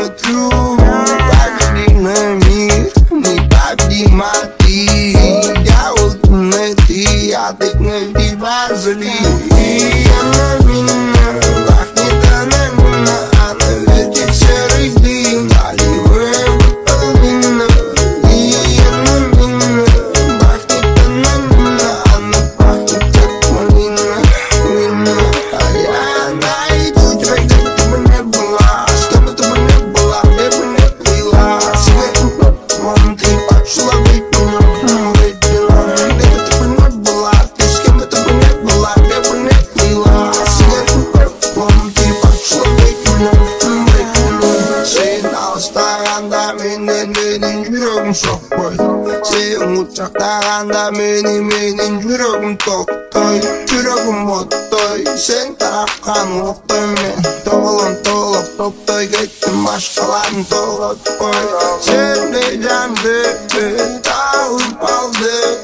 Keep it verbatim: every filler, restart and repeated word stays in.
смотрю, погоди на мир, непобедима ты. Я улыбный ты, я так на тебя зли. Она меня пахнет, она меня, она ветер серый дым, наливая бутылина. И она меня пахнет, она меня, она пахнет как малина, вина. А я найду тебя, где бы ты бы не была, с кем бы ты бы не была, где бы не плыла. Светом платьем ты пошла быть меня, выпила. Где бы ты бы не была, ты с кем бы ты бы не была, где бы не плыла. Светом платьем ты пошла быть меня, выпила. Senin ağızlarında benim benim yüreğim sokmay. Senin uçaklarında benim benim yüreğim toktoy. Yüreğim ottoy, sen tarafkan ottoy men. Toğulun toğulup toktoy gittim başkalarını toğuttoy. Sen de candı, dağılıp aldı.